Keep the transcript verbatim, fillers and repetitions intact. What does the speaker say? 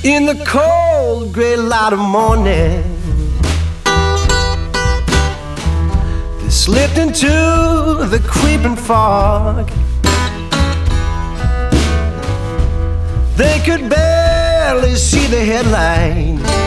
in the cold gray light of morning. They slipped into the creeping fog. They could barely see the headline